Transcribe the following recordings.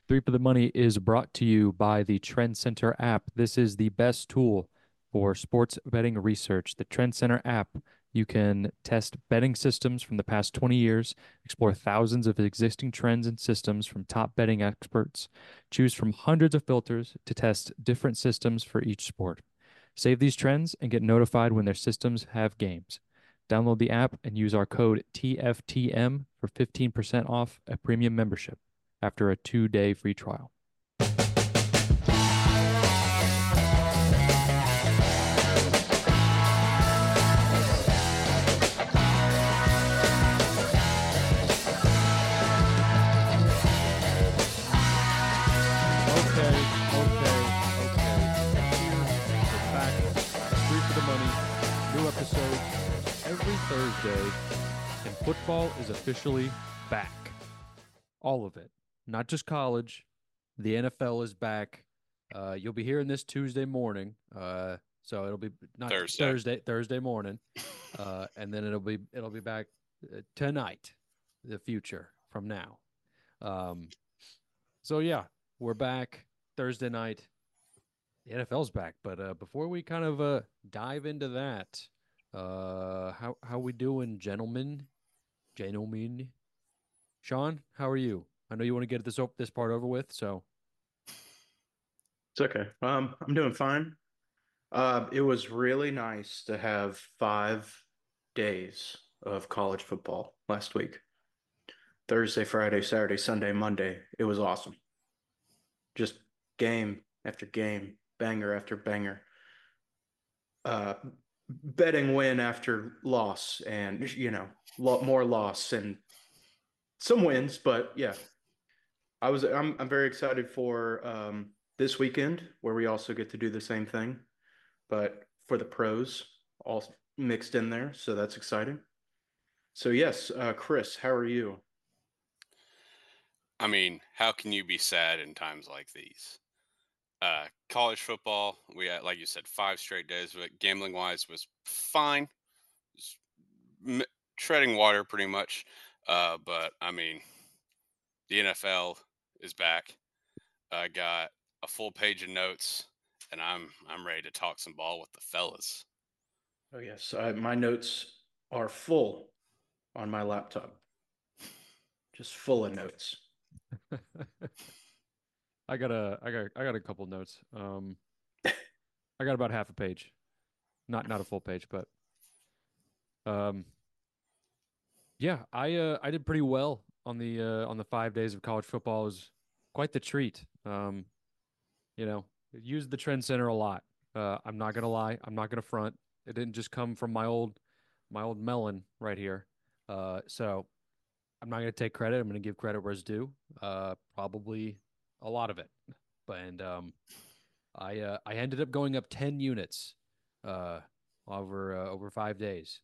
Three for the Money is brought to you by the Trend Center app. This is the best tool for sports betting research. The Trend Center app, you can test betting systems from the past 20 years, explore thousands of existing trends and systems from top betting experts, choose from hundreds of filters to test different systems for each sport. Save these trends and get notified when their systems have games. Download the app and use our code TFTM for 15% off a premium membership after a 2-day free trial. Okay, okay, okay. We're back. Three for the Money. New episodes every Thursday. And football is officially back. All of it. Not just college. The NFL is back. You'll be hearing this Tuesday morning. So it'll be not Thursday. Thursday morning. And then it'll be back tonight, the future from now. So yeah, we're back Thursday night. The NFL's back, but before we kind of dive into that, how we doing, gentlemen? Gentlemen, Sean, how are you? I know you want to get this part over with, so It's okay. I'm doing fine. It was really nice to have 5 days of college football last week. Thursday, Friday, Saturday, Sunday, Monday. It was awesome. Just game after game, banger after banger. Uh, Betting win after loss, and lot more loss and some wins, but yeah, I'm very excited for this weekend where we also get to do the same thing, but for the pros all mixed in there. So that's exciting. So yes, Chris, how are you? I mean, how can you be sad in times like these? College football, we had, like you said, 5 straight days of it. Gambling wise, was fine, just m- treading water pretty much. But I mean, the NFL is back. I got a full page of notes, and I'm ready to talk some ball with the fellas. Oh yes, my notes are full on my laptop, just full of notes. I got a couple notes. I got about half a page, not a full page, but um, yeah, I did pretty well on the 5 days of college football. It was quite the treat. You know, used the Trend Center a lot. I'm not gonna lie, I'm not gonna front. It didn't just come from my old melon right here. So I'm not gonna take credit. I'm gonna give credit where it's due. Probably a lot of it, but and I ended up going up 10 units uh over 5 days.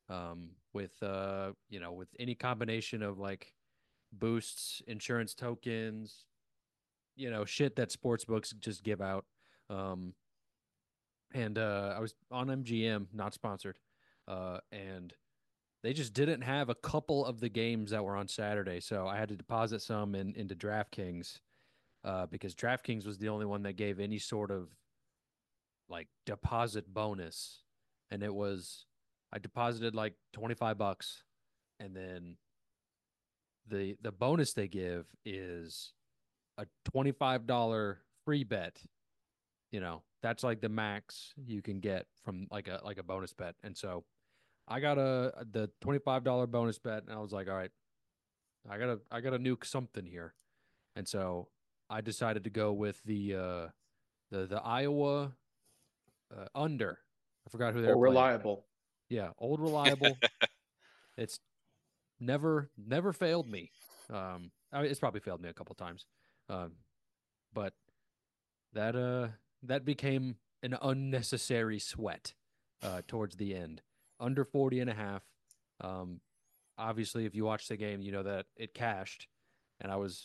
With any combination of like boosts, insurance tokens, shit that sports books just give out. Um, and I was on MGM, not sponsored, and they just didn't have a couple of the games that were on Saturday, so I had to deposit some into DraftKings because DraftKings was the only one that gave any sort of like deposit bonus, and it was I deposited like $25, and then the bonus they give is a $25 free bet. That's like the max you can get from like a bonus bet. And so I got the $25 bonus bet, and I was like, all right, I gotta nuke something here. And so I decided to go with the Iowa under. I forgot who they Oh, were playing. reliable. Yeah, old reliable. It's never failed me. It's probably failed me a couple times, um, but that that became an unnecessary sweat towards the end. Under 40 and a half. Um, Obviously, if you watch the game, you know that it cashed, and I was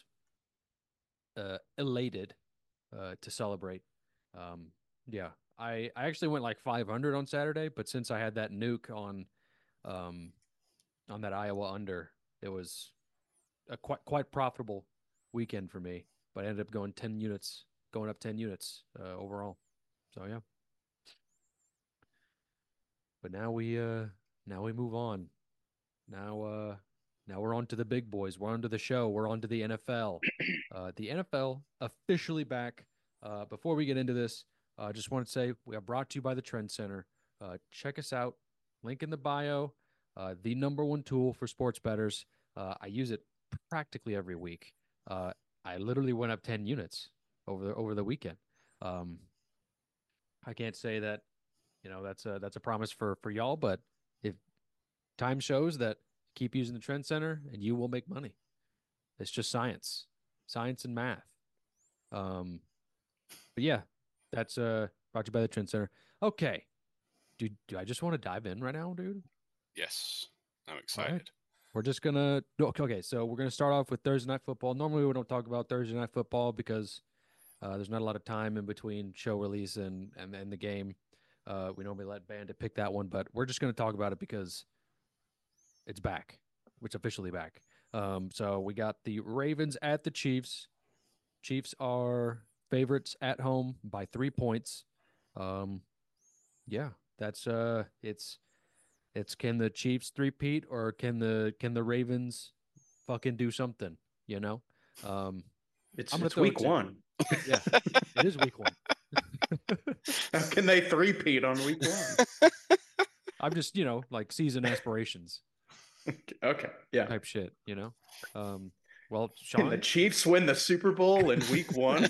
elated to celebrate. Yeah, I actually went like 500 on Saturday, but since I had that nuke um, on that Iowa under, it was a quite profitable weekend for me. but I ended up going up 10 units overall. So yeah. But now we move on. Now we're on to the big boys. We're on to the show. We're on to the NFL. The NFL officially back. Before we get into this, I just want to say we are brought to you by the Trend Center. Check us out. Link in the bio. The number one tool for sports bettors. I use it practically every week. I literally went up 10 units over the weekend. I can't say that, that's a promise for y'all, but if time shows that, keep using the Trend Center and you will make money. It's just science and math. But yeah, that's brought to you by the Trend Center. Okay. Do I just want to dive in right now, dude? Yes. I'm excited. Right. We're just gonna okay, so we're gonna start off with Thursday night football. Normally we don't talk about Thursday night football because there's not a lot of time in between show release and the game. We normally let Bandit pick that one, but we're just gonna talk about it because it's back. It's officially back. So we got the Ravens at the Chiefs. Chiefs are favorites at home by 3 points. Yeah, that's it's can the Chiefs three-peat or can the Ravens fucking do something, you know? I'm gonna It's throw week it to one. yeah, it is week one. How can they three-peat on week one? I'm just, like season aspirations Okay, yeah. type shit, Well, Can the Sean, Chiefs win the Super Bowl in week one?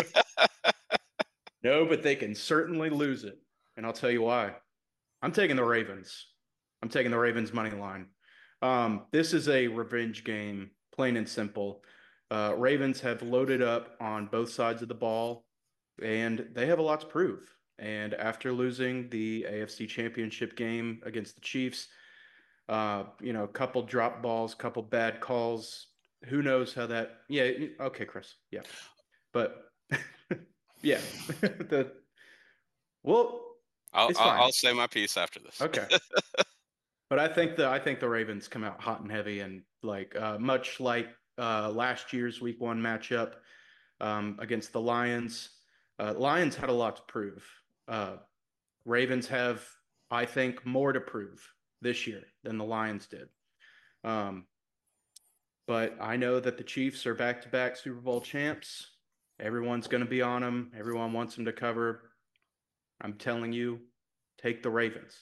No, but they can certainly lose it. And I'll tell you why. I'm taking the Ravens. I'm taking the Ravens money line. This is a revenge game, plain and simple. Ravens have loaded up on both sides of the ball, and they have a lot to prove. And after losing the AFC Championship game against the Chiefs, a couple drop balls, couple bad calls. Who knows how that? Yeah, okay, Chris. Yeah, but yeah, the well, it's fine. I'll say my piece after this. Okay. But I think the Ravens come out hot and heavy and much like last year's Week 1 matchup against the Lions. Lions had a lot to prove. Ravens have, I think, more to prove this year than the Lions did. Um, but I know that the Chiefs are back-to-back Super Bowl champs. Everyone's going to be on them. Everyone wants them to cover. I'm telling you, take the Ravens.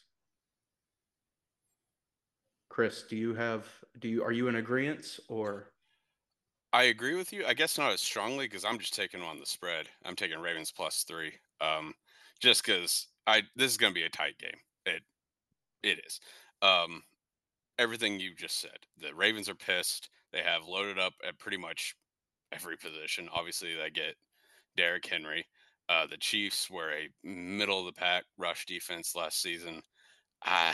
Chris, are you in agreement or? I agree with you. I guess not as strongly because I'm just taking on the spread. I'm taking Ravens +3. Just because this is going to be a tight game. It is. Everything you just said. The Ravens are pissed. They have loaded up at pretty much every position. Obviously, they get Derrick Henry. The Chiefs were a middle of the pack rush defense last season. I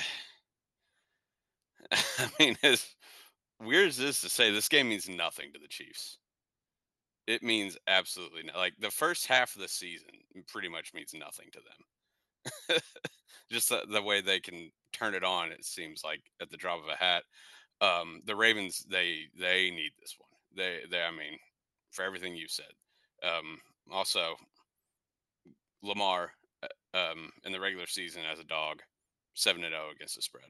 mean, as weird as this to say, this game means nothing to the Chiefs. It means absolutely like the first half of the season pretty much means nothing to them. Just the way they can turn it on, it seems like at the drop of a hat. The Ravens, they need this one. I mean, for everything you said. Also, Lamar in the regular season as a dog, 7-0 against the spread.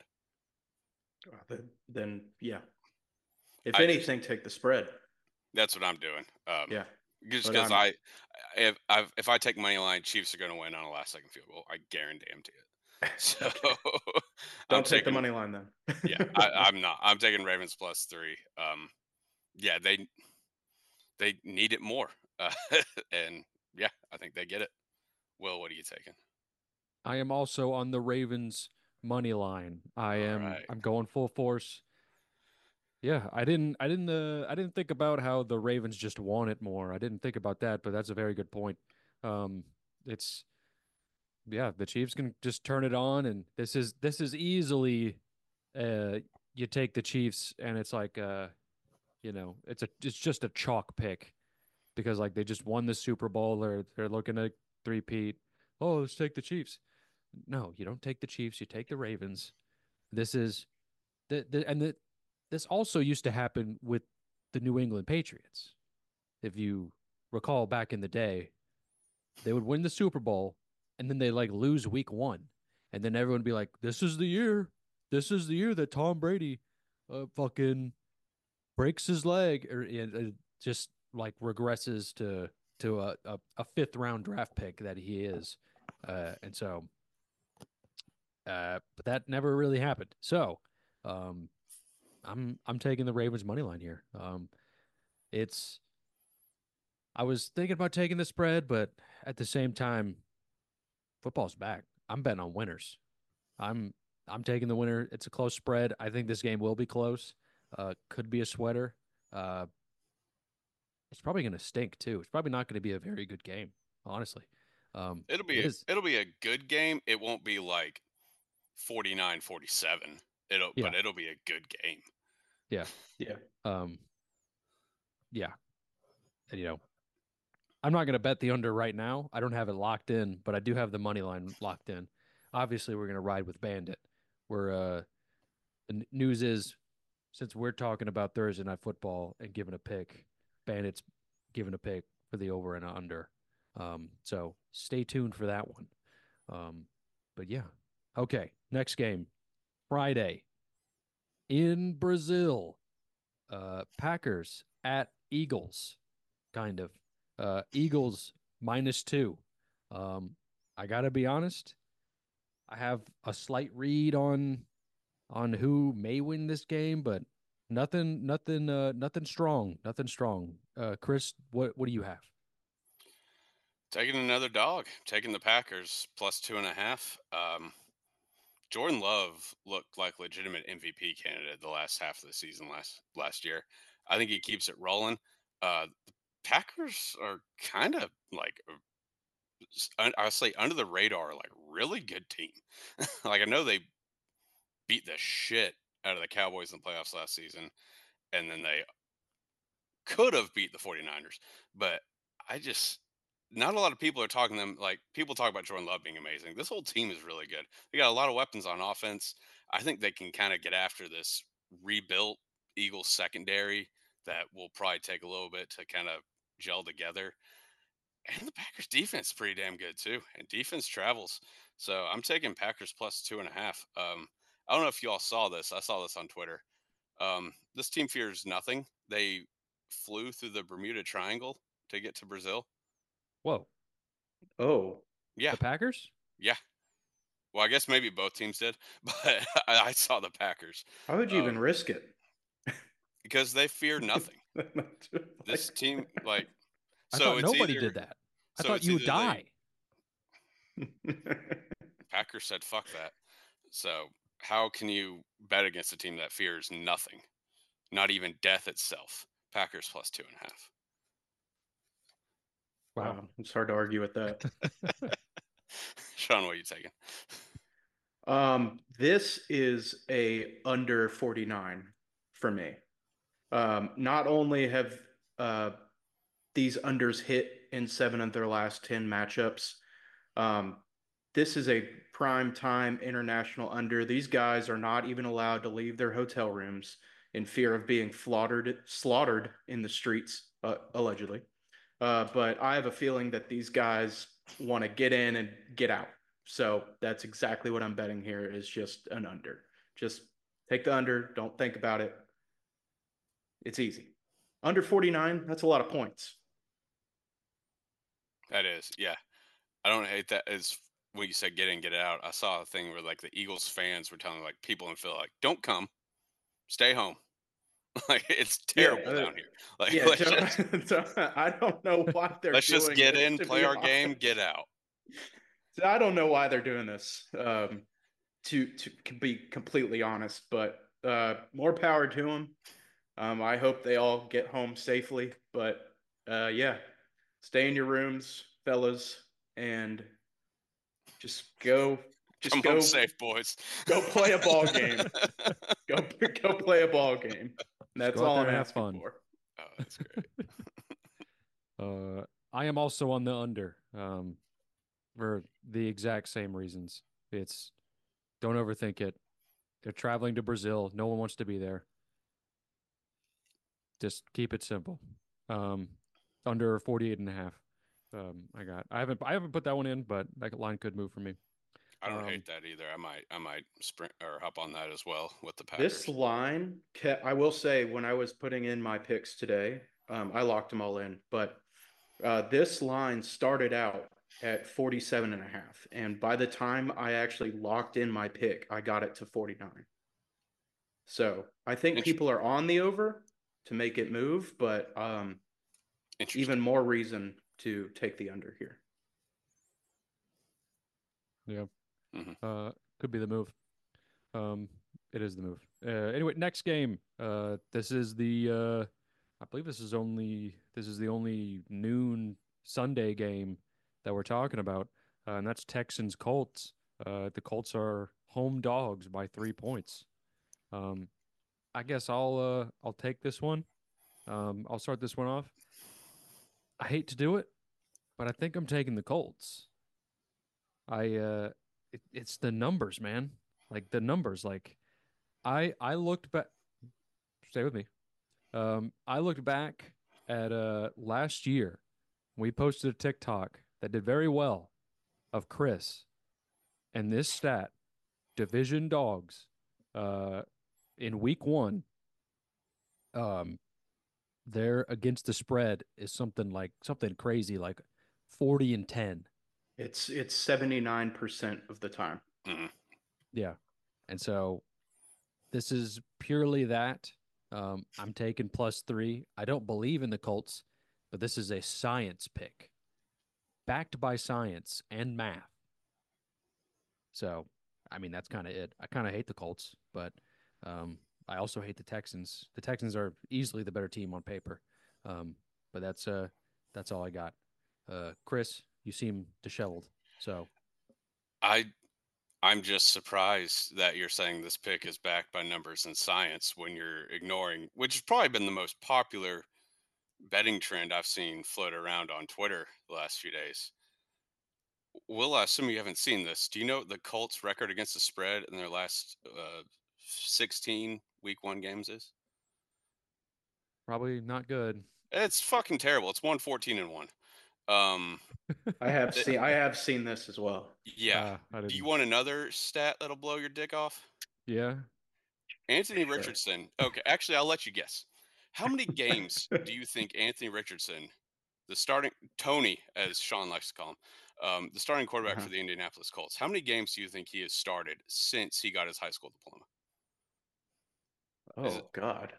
Then yeah. If anything, take the spread. That's what I'm doing. Yeah. Just because if I take money line, Chiefs are going to win on a last second field goal. I guarantee to it. So don't take the money line then. Yeah, I'm not. I'm taking Ravens +3. Yeah, they need it more, and yeah, I think they get it. Will, what are you taking? I am also on the Ravens money line. I'm going full force. Yeah, I didn't think about how the Ravens just want it more. I didn't think about that, but that's a very good point. It's yeah, the Chiefs can just turn it on, and this is easily you take the Chiefs and it's like it's just a chalk pick because like they just won the Super Bowl, they're looking to three-peat. Oh, let's take the Chiefs. No, you don't take the Chiefs, you take the Ravens. This is this also used to happen with the New England Patriots. If you recall back in the day, they would win the Super Bowl and then they like lose week 1. And then everyone would be like, this is the year. This is the year that Tom Brady fucking breaks his leg or just like regresses to a fifth round draft pick that he is. And so but that never really happened. So um I'm taking the Ravens money line here. It's I was thinking about taking the spread, but at the same time, football's back. I'm betting on winners. I'm I'm taking the winner. It's a close spread. I think this game will be close. Could be a sweater. Uh, it's probably going to stink too. It's probably not going to be a very good game, honestly. It is. It'll be a good game. It won't be like 49-47. Yeah, It'll be a good game. yeah, Yeah. um, yeah. And, I'm not going to bet the under right now. I don't have it locked in, but I do have the money line locked in. Obviously, we're going to ride with Bandit. We're the news is since we're talking about Thursday night football and giving a pick, Bandit's giving a pick for the over and under. So stay tuned for that one. But yeah, okay. Next game, Friday in Brazil. Packers at Eagles, kind of. Eagles -2. I gotta be honest. I have a slight read on who may win this game, but nothing strong, nothing strong. Chris, what do you have? Taking another dog. Taking the Packers +2.5. Jordan Love looked like legitimate MVP candidate the last half of the season last year. I think he keeps it rolling. The Packers are kind of like I'll say under the radar, like really good team. Like I know they beat the shit out of the Cowboys in the playoffs last season, and then they could have beat the 49ers. But I just not a lot of people are talking them like people talk about Jordan Love being amazing. This whole team is really good. They got a lot of weapons on offense. I think they can kind of get after this rebuilt Eagles secondary that will probably take a little bit to kind of gel together. And the Packers defense is pretty damn good too. And defense travels. So I'm taking Packers +2.5. I don't know if you all saw this. I saw this on Twitter. This team fears nothing. They flew through the Bermuda Triangle to get to Brazil. Whoa, Oh, Yeah, the Packers? yeah. Well, I guess maybe both teams did, but I saw the Packers how would you even risk it? because they fear nothing. This Like, team, like, I so thought it's nobody either did that. I so thought it's you would either they die. Packers said fuck that. So how can you bet against a team that fears nothing, not even death itself? Packers +2.5. Wow. wow, it's hard to argue with that. Sean, what are you taking? This is a under 49 for me. Not only have uh, these unders hit in 7 of their last 10 matchups, um, this is a prime time international under. These guys are not even allowed to leave their hotel rooms in fear of being slaughtered in the streets, allegedly. But I have a feeling that these guys want to get in and get out. So that's exactly what I'm betting here is just an under. Just take the under. Don't think about it. It's easy. Under 49, that's a lot of points. That is, yeah. I don't hate that as when you said get in, get out. I saw a thing where like the Eagles fans were telling like people in Philly like, don't come, stay home. Like it's Yeah, terrible down here. Like yeah. I don't know why they're let's just doing get this. in, To play be our game, get honest, out. so I don't know why they're doing this. To be completely honest, but more power to them. I hope they all get home safely. But yeah, stay in your rooms, fellas, and just go, Come just home go, safe, boys. go play a ball game. Go play a ball game. Just That's go out all there I'm and have asking fun. for. Oh, that's great. I am also on the under for the exact same reasons. It's don't overthink it. They're traveling to Brazil. No one wants to be there. Just keep it simple. Um, under 48.5. I haven't put that one in, but that line could move for me. I don't hate that either. I might sprint or hop on that as well with the This Packers. line, I will say, when I was putting in my picks today, I locked them all in, but this line started out at 47.5. And by the time I actually locked in my pick, I got it to 49. So I think people are on the over to make it move, but even more reason to take the under here. Yeah. Could be the move. It is the move. Anyway, next game. This is the I believe this is the only noon Sunday game that we're talking about, and that's Texans Colts. The Colts are home dogs by 3 points. I guess I'll take this one. I'll start this one off. I hate to do it, but I think I'm taking the Colts. It's the numbers, man. Like the numbers. Like I looked back. Stay with me. I looked back at last year. We posted a TikTok that did very well of Chris and this stat: division dogs. In week one, their against the spread is something crazy, like 40-10. It's 79% of the time. Mm-hmm. Yeah, and so this is purely that. I'm taking +3. I don't believe in the Colts, but this is a science pick, backed by science and math. So, I mean, that's kind of it. I kind of hate the Colts, but I also hate the Texans. The Texans are easily the better team on paper. But that's all I got. Chris, you seem disheveled. So I'm just surprised that you're saying this pick is backed by numbers and science when you're ignoring, which has probably been the most popular betting trend I've seen float around on Twitter the last few days. Will, I assume you haven't seen this. Do you know what the Colts' record against the spread in their last 16 week one games is? probably not good. It's fucking terrible. It's 114-1. I have seen this as well. Yeah. Do you want another stat that'll blow your dick off? Yeah. Anthony Richardson. Okay, actually, I'll let you guess. How many games do you think Anthony Richardson, the starting Tony, as Sean likes to call him, the starting quarterback for the Indianapolis Colts, how many games do you think he has started since he got his high school diploma? Oh God.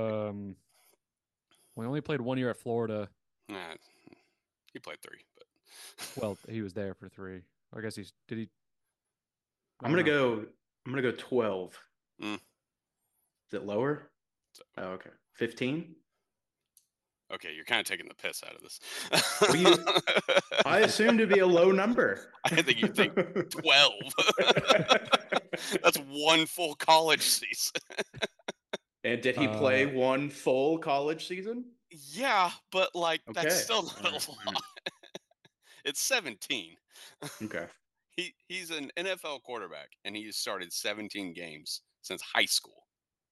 We only played 1 year at Florida. He played 3, but well, he was there for 3. I guess did he? I'm gonna go 12. Mm. Is it lower? Oh, okay. 15. Okay, you're kind of taking the piss out of this. I assume to be a low number. I think you think 12. That's one full college season. And did he play one full college season? Yeah, but like that's still not a lot. It's 17. Okay. He's an NFL quarterback, and he's started 17 games since high school.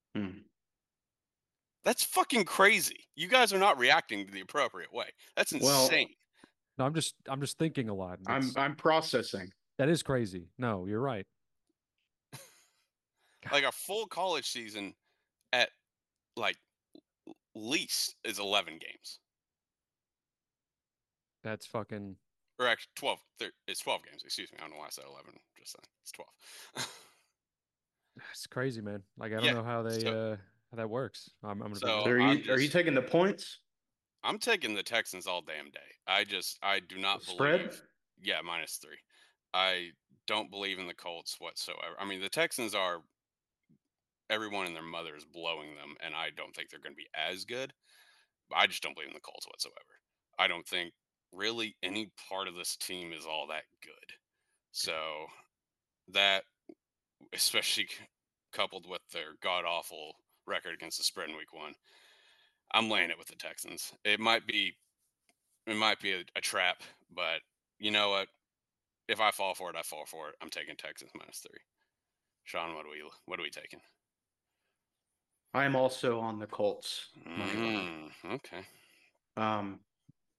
That's fucking crazy. You guys are not reacting to the appropriate way. That's insane. No, I'm just thinking a lot. I'm processing. That is crazy. No, you're right. Like a full college season at like least is 11 games. That's fucking. Or actually 12. It's 12 games. Excuse me. I don't know why I said 11 just then. It's 12. It's crazy, man. Like I don't know how they how that works. I'm gonna. So are you taking the points? I'm taking the Texans all damn day. I do not believe. Spread? Yeah, -3. I don't believe in the Colts whatsoever. I mean, the Texans are. Everyone and their mother is blowing them, and I don't think they're going to be as good. But I just don't believe in the Colts whatsoever. I don't think really any part of this team is all that good. So that, especially coupled with their god awful record against the spread in week one, I'm laying it with the Texans. It might be a trap, but you know what? If I fall for it, I fall for it. I'm taking Texans -3. Sean, what are we taking? I'm also on the Colts money line. Okay.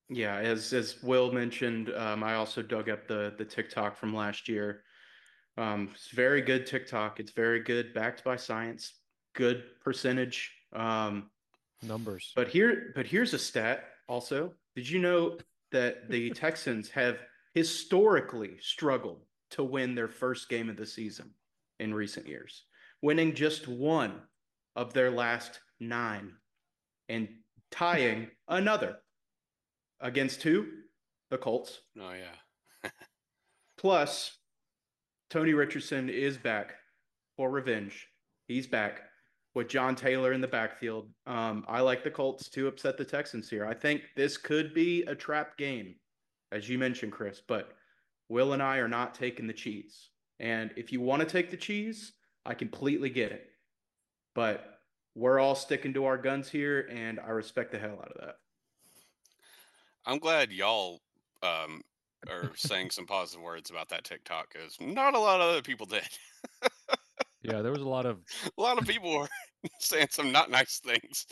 Yeah, as Will mentioned, I also dug up the TikTok from last year. It's very good TikTok. It's very good, backed by science, good percentage. Numbers. But here's a stat also. Did you know that the Texans have historically struggled to win their first game of the season in recent years, winning just one of their last nine and tying another against who? The Colts. Oh yeah. Plus, Tony Richardson is back for revenge. He's back with John Taylor in the backfield. I like the Colts to upset the Texans here. I think this could be a trap game, as you mentioned, Chris, but Will and I are not taking the cheese. And if you want to take the cheese, I completely get it. But we're all sticking to our guns here, and I respect the hell out of that. I'm glad y'all are saying some positive words about that TikTok because not a lot of other people did. Yeah, there was a lot of A lot of people were saying some not nice things.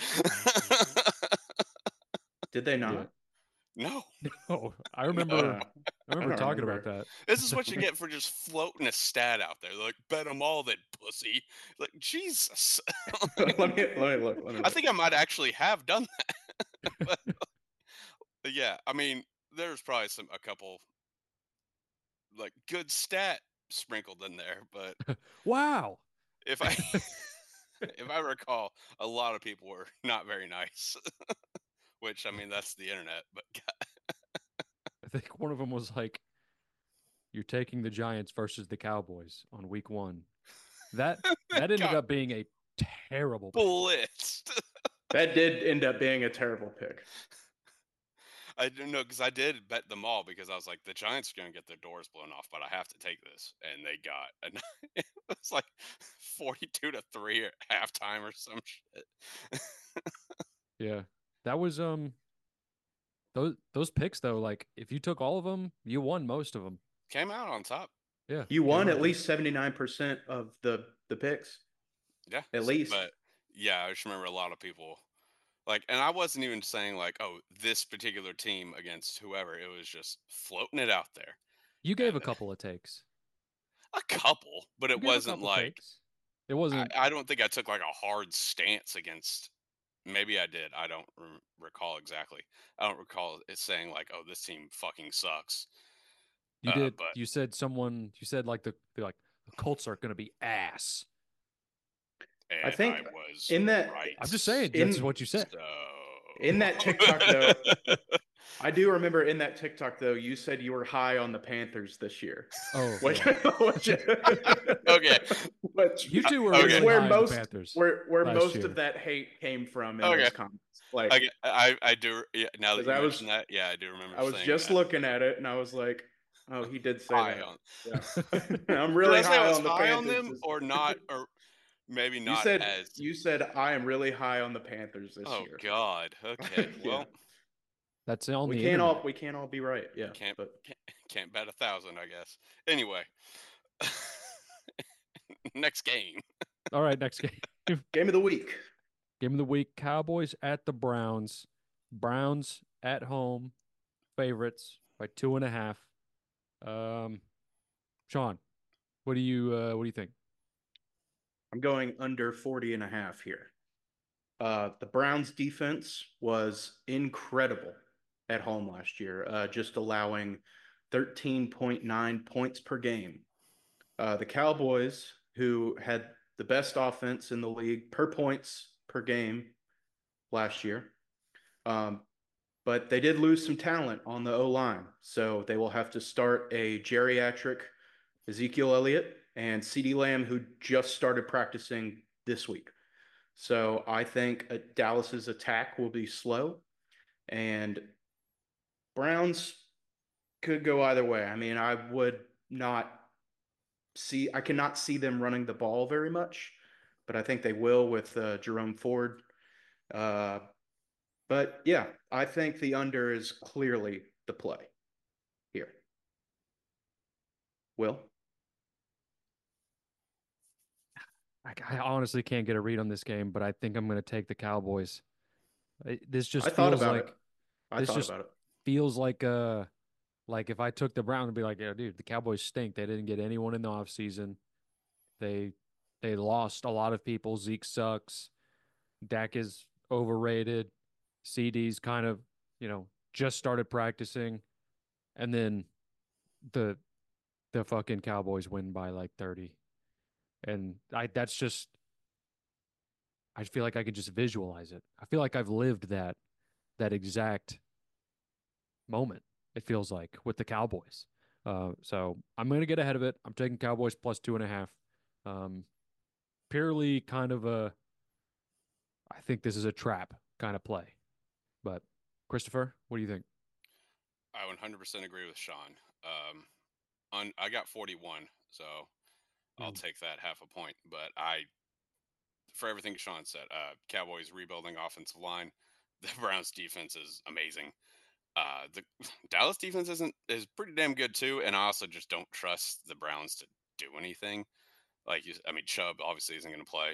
Did they yeah. not? No, No, I no. remember I I remember don't talking about remember. that. This is what you get for just floating a stat out there. Like, bet them all, that pussy. Like, Jesus. Let me look. Let me I look. think I might actually have done that. But yeah, I mean, there's probably a couple like good stat sprinkled in there, but Wow. if I if I recall, a lot of people were not very nice. Which I mean, that's the internet, but I think one of them was like, "You're taking the Giants versus the Cowboys on week 1." That that that ended got up being a terrible pick. blitzed. That did end up being a terrible pick. I didn't know because I did bet them all because I was like, the Giants are going to get their doors blown off, but I have to take this, and they got. And it was like 42-3 at halftime or some shit. Yeah. That was those picks though, like if you took all of them, you won most of them. Came out on top. Yeah. You came won out at on least 79% of the picks. Yeah, At least. but yeah, I just remember a lot of people like, and I wasn't even saying like, oh, this particular team against whoever. It was just floating it out there, You gave a and couple of takes. a couple, but You it gave a wasn't couple like takes. It wasn't I don't think I took like a hard stance against. Maybe I did. I don't recall exactly. I don't recall it saying like, "Oh, this team fucking sucks." you did But you said you said like the Colts are going to be ass. I and I think was in that I'm just right. saying that's in what you said. So in that TikTok though, I do remember in that TikTok though, you said you were high on the Panthers this year. Oh, Which yeah. which okay, which You two were which okay, really where high on the most Panthers where last most of year. that hate came from in okay, those comments. Like okay. I do. Yeah, now that because you mentioned that, yeah, I do remember I was saying just that. looking at it and I was like, oh, he did say High that. on. Yeah. I'm Did really I say I high was on the high on Panthers them this or year. not, or maybe You not said as? you said I am really high on the Panthers this Oh year. God. Okay. Yeah. Well, That's on the internet. We can't all be right. Yeah. can't But can't bet 1,000, I guess. Anyway, next game. All right, next game. game of the week. Game of the week: Cowboys at the Browns. Browns at home, favorites by 2.5. Sean, what do you think? I'm going under 40 and a half here. The Browns defense was incredible at home last year, just allowing 13.9 points per game. The Cowboys, who had the best offense in the league per points per game last year, um, but they did lose some talent on the O line. So they will have to start a geriatric Ezekiel Elliott and CeeDee Lamb, who just started practicing this week. So I think Dallas's attack will be slow, and Browns could go either way. I mean, not I cannot see them running the ball very much, but I think they will with Jerome Ford. Uh, but yeah, I think the under is clearly the play here. Will? I honestly can't get a read on this game, but I think I'm going to take the Cowboys. This I just thought feels about it. like I this thought just about it. feels like if I took the Browns and be like, yeah, dude, the Cowboys stink. They didn't get anyone in the offseason. They they lost a lot of people. Zeke sucks. Dak is overrated. CD's kind of, just started practicing. And then the the fucking Cowboys win by like 30. And I feel like I could just visualize it. I feel like I've lived that exact moment, it feels like, with the Cowboys. So I'm going to get ahead of it. I'm taking Cowboys plus 2.5. Um, Purely kind of I think this is a trap kind of play. But Christopher, what do you think? I 100% agree with Sean. I got 41, so I'll Mm. take that half a point. But for everything Sean said, Cowboys rebuilding offensive line. The Browns defense is amazing. The Dallas defense is pretty damn good too, and I also just don't trust the Browns to do anything. I mean, Chubb obviously isn't going to play.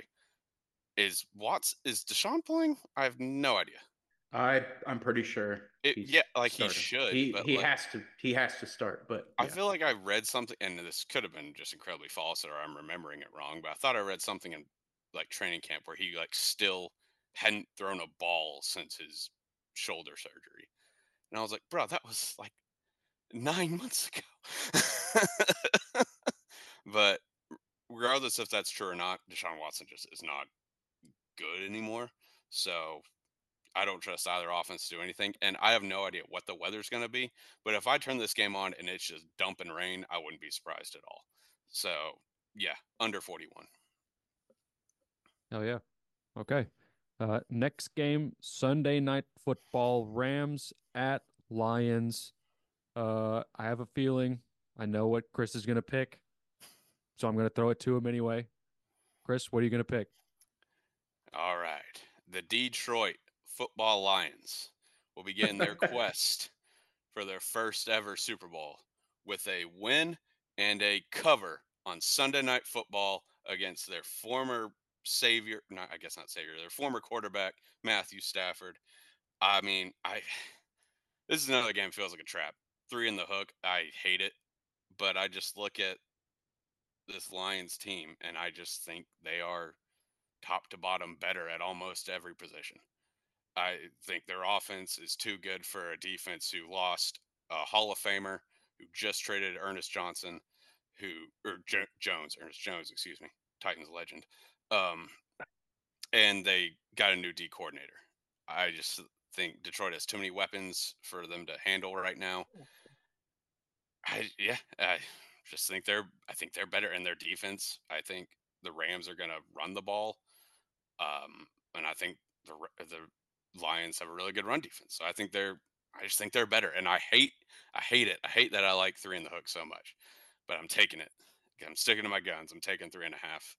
Is Deshaun playing? I have no idea. I'm pretty sure he's Yeah, like he starting. should, He but he like has to he has to start, but I yeah. feel like I read something, and this could have been just incredibly false, or I'm remembering it wrong. But I thought I read something in like training camp where he like still hadn't thrown a ball since his shoulder surgery, and I was like, bro, that was like 9 months ago. But regardless if that's true or not, Deshaun Watson just is not good anymore. So I don't trust either offense to do anything. And I have no idea what the weather's going to be. But if I turn this game on and it's just dumping rain, I wouldn't be surprised at all. So, yeah, under 41. Oh yeah. Okay. Next game, Sunday night football, Rams at Lions. I have a feeling I know what Chris is gonna pick, so I'm gonna throw it to him anyway. Chris, what are you gonna pick? All right. The Detroit Football Lions will begin their quest for their first ever Super Bowl with a win and a cover on Sunday Night Football against their former savior, not I guess not savior, their former quarterback, Matthew Stafford. I mean, I this is another game feels like a trap. Three in the hook. I hate it, but I just look at this Lions team and I just think they are top to bottom better at almost every position. I think their offense is too good for a defense who lost a Hall of Famer who just traded Ernest Johnson, Ernest Jones, excuse me, Titans legend. Um, and they got a new D coordinator. I just think Detroit has too many weapons for them to handle right now. I just think they're better in their defense. I think the Rams are going to run the ball, and I think the Lions have a really good run defense. So I just think they're better, and I hate it. I hate that I like three in the hook so much, but I'm taking it. I'm sticking to my guns. I'm taking 3.5.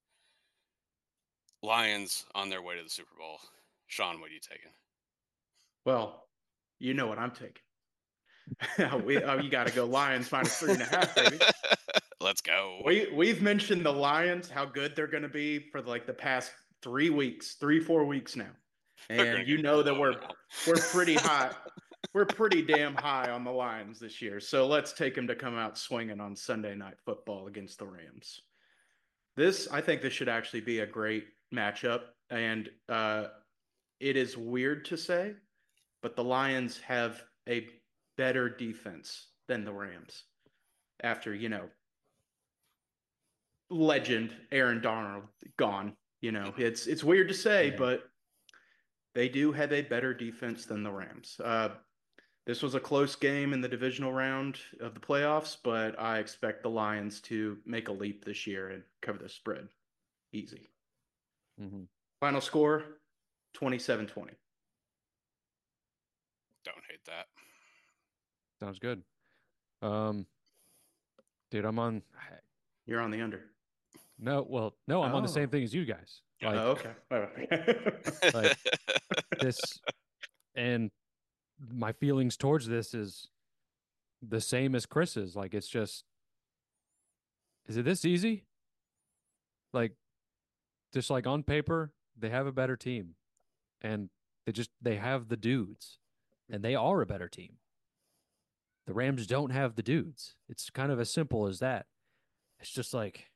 Lions on their way to the Super Bowl. Sean, what are you taking? Well, you know what I'm taking. You got to go Lions minus 3.5, baby. Let's go. We've mentioned the Lions, how good they're going to be for like the past 3 weeks, 3-4 weeks now, They're gonna and you get know that blown out. we're pretty high. We're pretty damn high on the Lions this year. So let's take them to come out swinging on Sunday Night Football against the Rams. I think this should actually be a great matchup, and it is weird to say, but the Lions have a better defense than the Rams after, legend Aaron Donald gone. It's weird to say, Mhm. but they do have a better defense than the Rams. This was a close game in the divisional round of the playoffs, but I expect the Lions to make a leap this year and cover the spread. Easy. Mhm. Final score 27-20. Don't hate that. Sounds good. Um, Dude, I'm on. You're on the under. No, well, no, I'm on the Oh. same thing as you guys. Oh, okay. Like this, and my feelings towards this is the same as Chris's. Like, it's just, is it this easy? Like, just like on paper, they have a better team, and they have the dudes, and they are a better team. the Rams don't have the dudes. It's kind of as simple as that. It's just like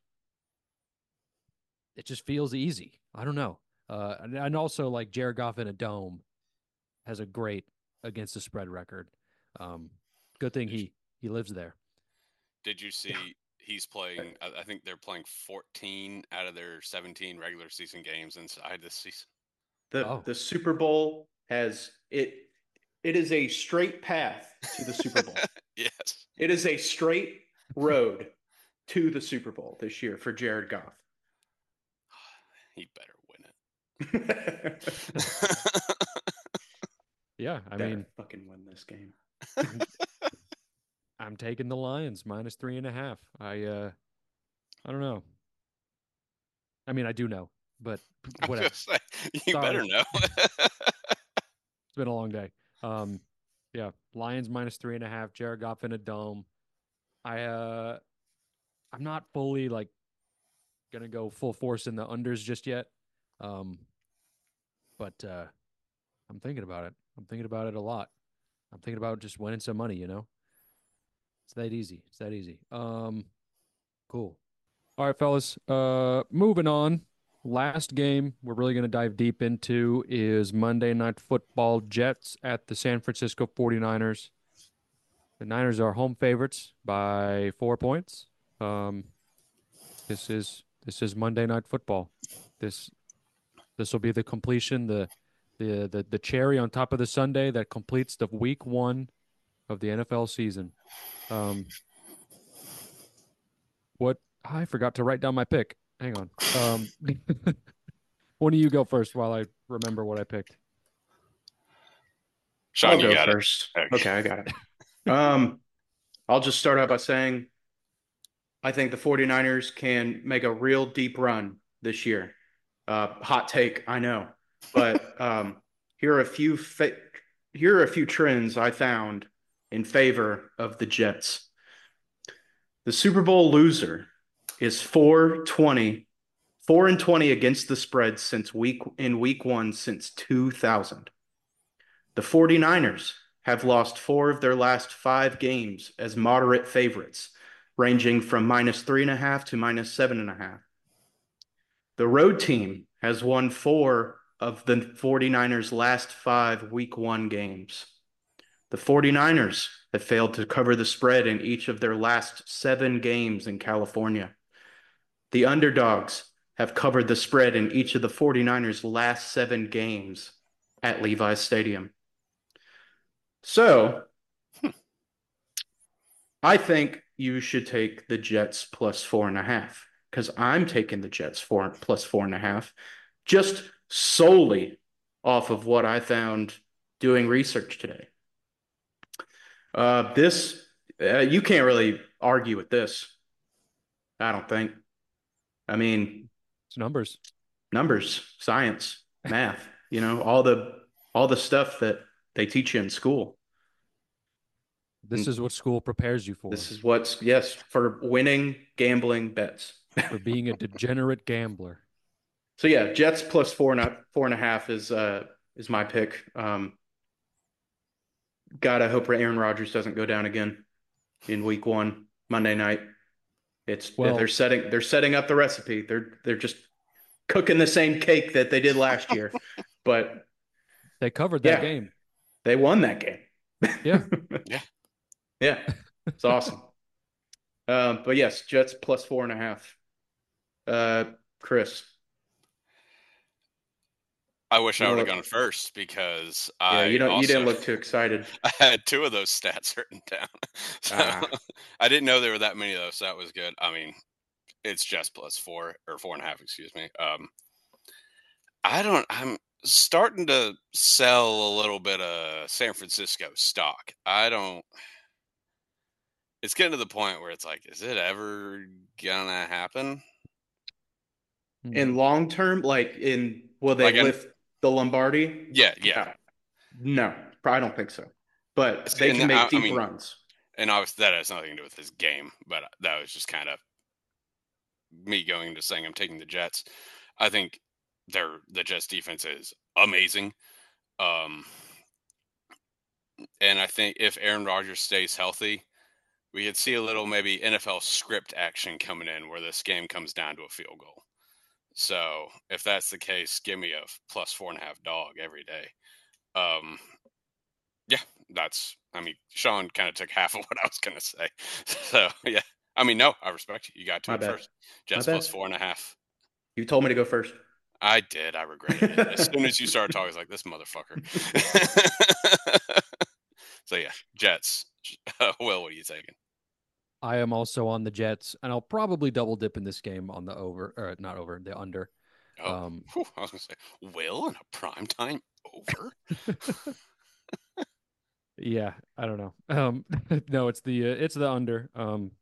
it just feels easy. I don't know. And also like Jared Goff in a dome has a great against the spread record. Good thing he lives there. Did you see he's playing? I think they're playing 14 out of their 17 regular season games inside this season. The Super Bowl has it. It is a straight path to the Super Bowl. Yes, it is a straight road to the Super Bowl this year for Jared Goff. He better win it. Yeah, I mean, fucking win this game. I'm taking the Lions minus 3.5. I don't know. I mean, I do know, but whatever. Say, you better know. It's been a long day. Yeah, Lions minus 3.5. Jared Goff in a dome. I'm not fully like gonna go full force in the unders just yet. But I'm thinking about it. I'm thinking about it a lot. I'm thinking about just winning some money, you know? It's that easy. It's that easy. Cool. All right, fellas. Moving on. Last game we're really going to dive deep into is Monday Night Football, Jets at the San Francisco 49ers. The Niners are home favorites by 4 points. This is Monday Night Football. This will be the completion, the cherry on top of the sundae that completes the week 1 of the NFL season. What I forgot to write down my pick. Hang on. Why don't you go first while I remember what I picked? Sean, I'll you go got first. it. Okay, I got it. I'll just start out by saying I think the 49ers can make a real deep run this year. Hot take, I know. But here are a few trends I found in favor of the Jets. The Super Bowl loser is 4-20 against the spread since week 1 since 2000. The 49ers have lost 4 of their last 5 games as moderate favorites, ranging from -3.5 to -7.5. The road team has won 4 of the 49ers' last 5 week 1 games. The 49ers have failed to cover the spread in each of their last 7 games in California. The underdogs have covered the spread in each of the 49ers' last 7 games at Levi's Stadium. So, I think you should take the Jets plus 4.5 because I'm taking the Jets plus 4.5 just solely off of what I found doing research today. You can't really argue with this. I don't think. I mean, it's numbers, science, math, all the stuff that they teach you in school. This is what school prepares you for. This is for winning gambling bets. For being a degenerate gambler. So yeah, Jets plus 4.5 is my pick. God, I hope Aaron Rodgers doesn't go down again in week 1, Monday night. They're setting up the recipe. They're just cooking the same cake that they did last year. But they covered that game. They won that game. Yeah. Yeah. Yeah. It's awesome. But yes, Jets plus 4.5. Chris. I wish I would have gone first because you didn't look too excited. I had 2 of those stats written down. So I didn't know there were that many of those, so that was good. I mean, it's just plus 4 or 4.5, excuse me. I'm starting to sell a little bit of San Francisco stock. It's getting to the point where it's like, is it ever gonna happen? In long term, will they lift the Lombardi? Yeah. No, I don't think so. But they can make deep runs. And obviously that has nothing to do with his game, but that was just kind of me going into saying I'm taking the Jets. I think the Jets defense is amazing. And I think if Aaron Rodgers stays healthy, we could see a little maybe NFL script action coming in where this game comes down to a field goal. So if that's the case, give me a plus 4.5 dog every day. Yeah, Sean kind of took half of what I was going to say. So, yeah. No, I respect you. You got to My it bad. first. Jets My plus bad. 4.5. You told me to go first. I did. I regretted it. As soon as you started talking, I was like, this motherfucker. So, yeah, Jets. Will, what are you taking? I am also on the Jets, and I'll probably double dip in this game on the over, or not over, the under. Oh, I was going to say, Will in a primetime over? Yeah, I don't know. No, it's the under.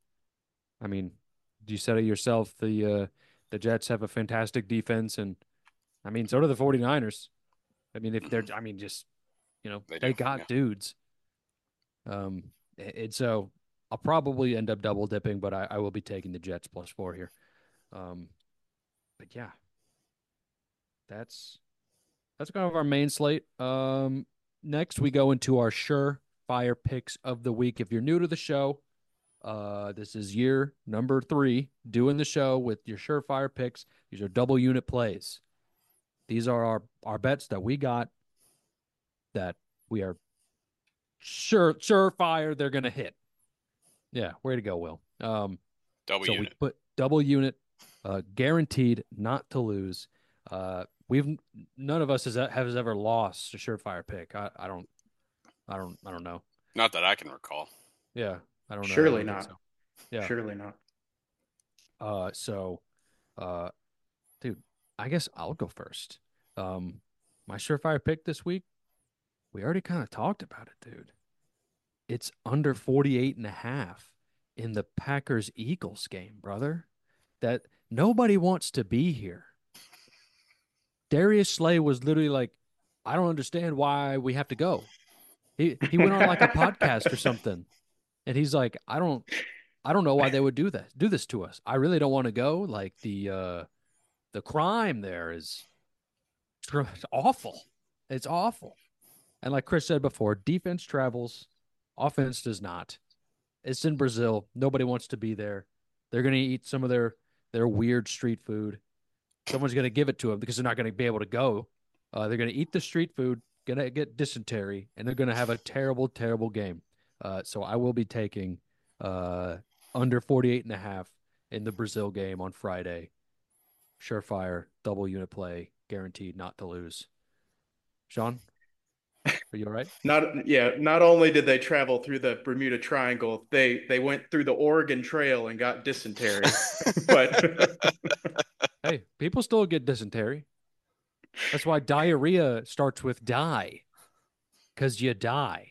You said it yourself. The Jets have a fantastic defense, and so do the 49ers. If they're, just They do. they got Yeah. dudes. So I'll probably end up double dipping, but I will be taking the Jets plus 4 here. But yeah, that's kind of our main slate. Next we go into our surefire picks of the week. If you're new to the show, this is year number 3 doing the show with your surefire picks. These are double unit plays. These are our bets that we got that we are surefire they're gonna hit. Yeah, way to go, Will. Double so unit. we put double unit, guaranteed not to lose. None of us has ever lost a surefire pick. I don't know. Not that I can recall. Yeah, I don't know. Surely not. So. Yeah. Surely not. Dude, I guess I'll go first. My surefire pick this week, we already kind of talked about it, dude. It's under 48.5 in the Packers Eagles game, brother. That nobody wants to be here. Darius Slay was literally like, I don't understand why we have to go. He went on like a podcast or something, and he's like, I don't know why they would do this to us. I really don't want to go. Like the crime there is awful. It's awful. And like Chris said before, defense travels, offense does not. It's in Brazil. Nobody wants to be there. They're going to eat some of their weird street food. Someone's going to give it to them because they're not going to be able to go. They're going to eat the street food, going to get dysentery, and they're going to have a terrible, terrible game. So I will be taking under 48.5 in the Brazil game on Friday. Surefire, double unit play, guaranteed not to lose. Sean, are you all right? Not only did they travel through the Bermuda Triangle, they went through the Oregon Trail and got dysentery. But hey, people still get dysentery. That's why diarrhea starts with die, because you die,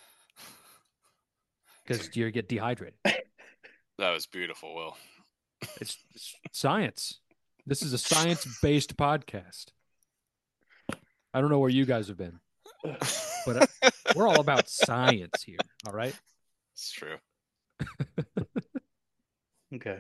because you get dehydrated. That was beautiful, Will. It's science. This is a science-based podcast. I don't know where you guys have been, but we're all about science here. All right. It's true. Okay.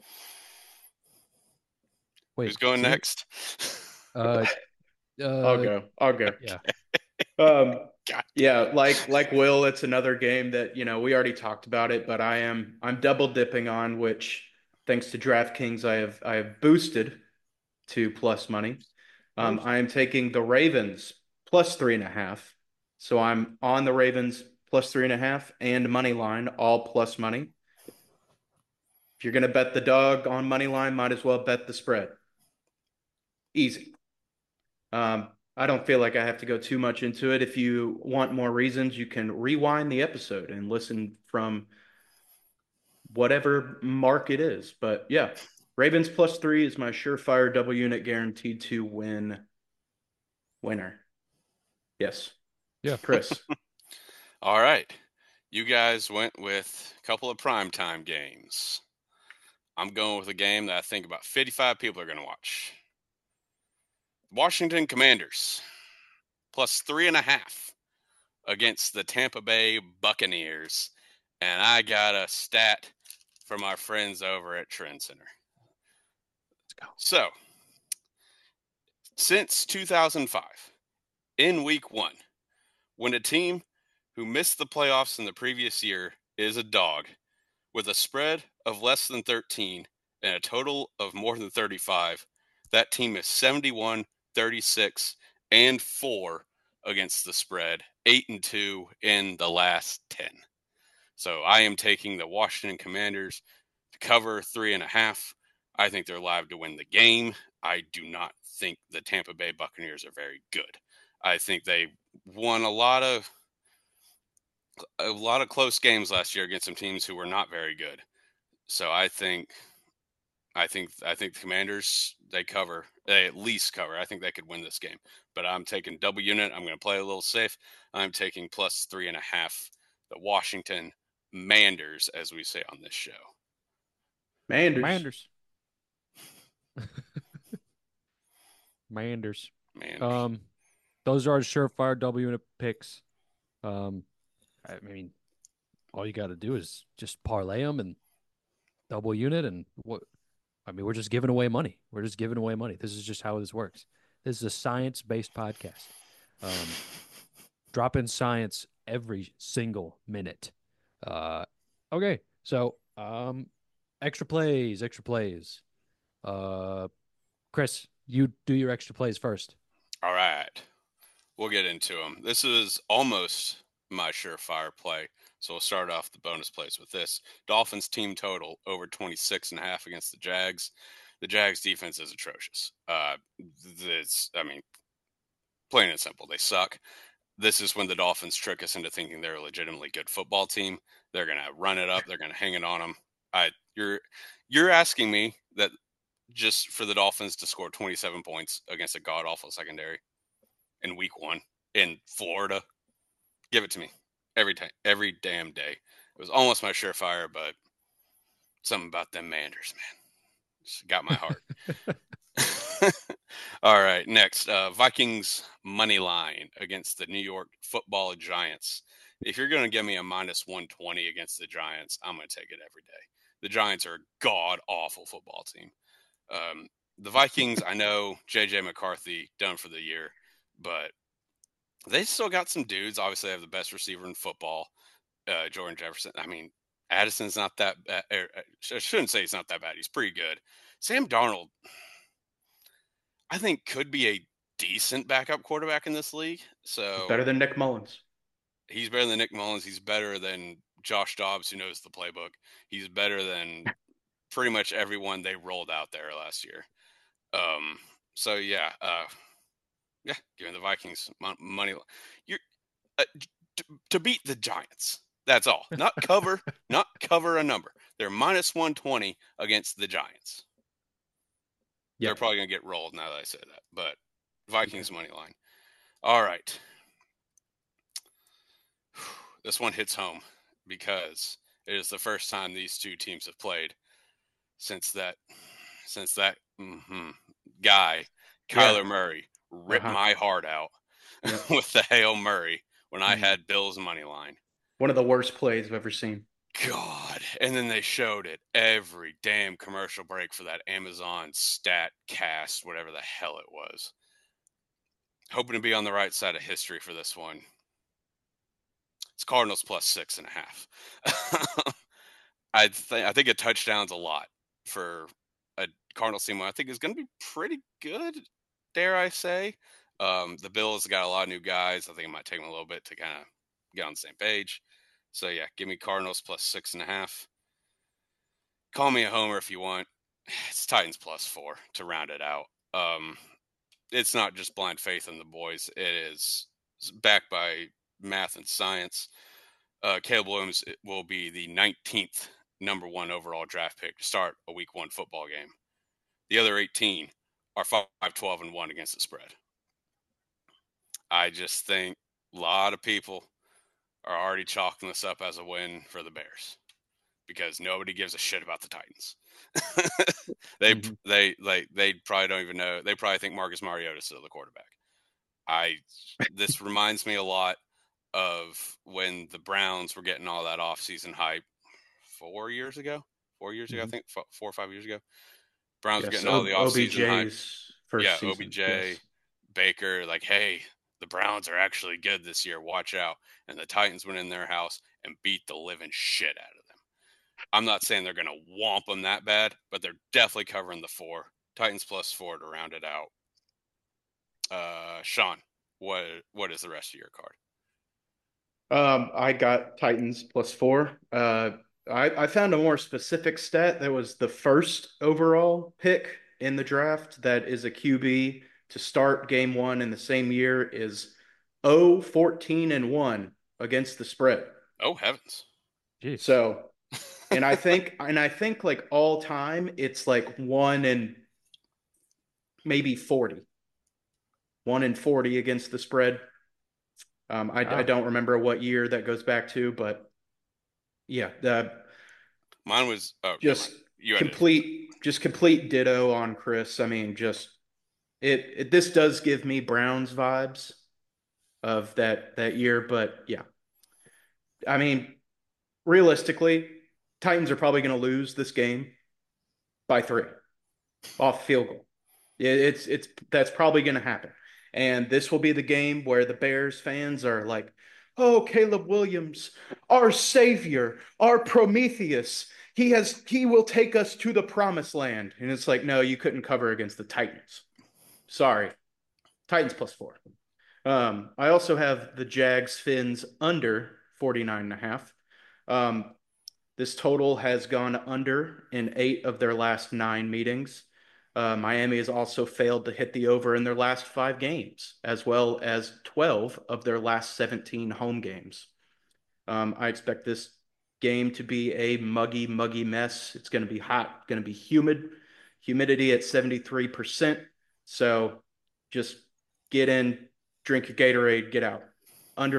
Wait, who's going next? I'll go. Yeah. Yeah, like Will, it's another game that, we already talked about it, but I'm double dipping on, which thanks to DraftKings I have boosted to plus money. I am taking the Ravens plus 3.5. So I'm on the Ravens plus 3.5 and money line, all plus money. If you're gonna bet the dog on money line, might as well bet the spread. Easy. I don't feel like I have to go too much into it. If you want more reasons, you can rewind the episode and listen from whatever mark it is. But yeah, Ravens plus 3 is my surefire double unit guaranteed to win winner. Yes. Yeah. Chris. All right. You guys went with a couple of primetime games. I'm going with a game that I think about 55 people are going to watch. Washington Commanders plus 3.5 against the Tampa Bay Buccaneers. And I got a stat from our friends over at Trend Center. Let's go. So, since 2005, in week 1, when a team who missed the playoffs in the previous year is a dog with a spread of less than 13 and a total of more than 35. That team is 71, 36, and 4 against the spread, 8-2 in the last 10. So I am taking the Washington Commanders to cover 3.5. I think they're live to win the game. I do not think the Tampa Bay Buccaneers are very good. I think they won a lot of close games last year against some teams who were not very good. So I think the Commanders, they cover. They at least cover. I think they could win this game. But I'm taking double unit. I'm going to play a little safe. I'm taking plus 3.5. The Washington Manders, as we say on this show. Manders. Manders. Manders. Those are our surefire double unit picks. I mean, all you got to do is just parlay them and double unit, and what? I mean, we're just giving away money. We're just giving away money. This is just how this works. This is a science-based podcast. Drop in science every single minute. Okay, so extra plays. Chris, you do your extra plays first. All right. We'll get into them. This is almost my surefire play. So we'll start off the bonus plays with this. Dolphins team total over 26.5 against the Jags. The Jags defense is atrocious. Plain and simple, they suck. This is when the Dolphins trick us into thinking they're a legitimately good football team. They're going to run it up. They're going to hang it on them. You're asking me that just for the Dolphins to score 27 points against a god-awful secondary in week 1 in Florida? Give it to me every time, every damn day. It was almost my surefire, but something about them Manders, man, just got my heart. All right, next, Vikings money line against the New York Football Giants. If you're going to give me a minus 120 against the Giants, I'm going to take it every day. The Giants are a god-awful football team. The Vikings, I know J.J. McCarthy done for the year, but they still got some dudes. Obviously, they have the best receiver in football, Jordan Jefferson. I mean, Addison's not that bad. I shouldn't say he's not that bad. He's pretty good. Sam Darnold, I think, could be a decent backup quarterback in this league. So better than Nick Mullins. He's better than Nick Mullins. He's better than Josh Dobbs, who knows the playbook. He's better than pretty much everyone they rolled out there last year. So yeah, give me the Vikings money. You're to beat the Giants. That's all. Not cover a number. They're minus 120 against the Giants. Yep. They're probably gonna get rolled now that I say that. But Vikings money line. All right. This one hits home because it is the first time these two teams have played since that guy, Kyler Murray, ripped my heart out with the Hail Murray when I had Bills money line. One of the worst plays I've ever seen. God. And then they showed it every damn commercial break for that Amazon StatCast, whatever the hell it was. Hoping to be on the right side of history for this one. It's Cardinals plus 6.5. I think a touchdown's a lot for a Cardinals team. I think is going to be pretty good, dare I say. The Bills got a lot of new guys. I think it might take them a little bit to kind of get on the same page. So yeah, give me Cardinals plus 6.5. Call me a homer if you want. It's Titans plus 4 to round it out. It's not just blind faith in the boys. It is backed by math and science. Caleb Williams will be the 19th number 1 overall draft pick to start a week 1 football game. The other 18 are 5-12-1 against the spread. I just think a lot of people are already chalking this up as a win for the Bears because nobody gives a shit about the Titans. They probably don't even know. They probably think Marcus Mariota is still the quarterback. This reminds me a lot of when the Browns were getting all that offseason hype 4 years ago. 4 years ago, I think 4 or 5 years ago. Browns were getting all the offseason hype. First season. OBJ, Baker, like, hey, the Browns are actually good this year. Watch out. And the Titans went in their house and beat the living shit out of them. I'm not saying they're going to whomp them that bad, but they're definitely covering the 4. Titans +4 to round it out. Sean, what is the rest of your card? I got Titans +4. I found a more specific stat that was the first overall pick in the draft that is a QB to start game 1 in the same year is 0-14-1 against the spread. Oh heavens. Jeez. So, and I think like all time it's like 1 in maybe 40. 1 in 40 against the spread. I don't remember what year that goes back to, but yeah, mine was just complete ditto on Chris. I mean, just this does give me Browns vibes of that year, but yeah. I mean, realistically, Titans are probably going to lose this game by 3 off field goal. It's that's probably going to happen. And this will be the game where the Bears fans are like, "Oh, Caleb Williams, our savior, our Prometheus. He will take us to the promised land." And it's like, "No, you couldn't cover against the Titans. Sorry. Titans +4." I also have the Jags Fins under 49.5. This total has gone under in 8 of their last 9 meetings. Miami has also failed to hit the over in their last 5 games, as well as 12 of their last 17 home games. I expect this game to be a muggy mess. It's going to be hot, going to be humid, humidity at 73%. So just get in, drink your Gatorade, get out. Under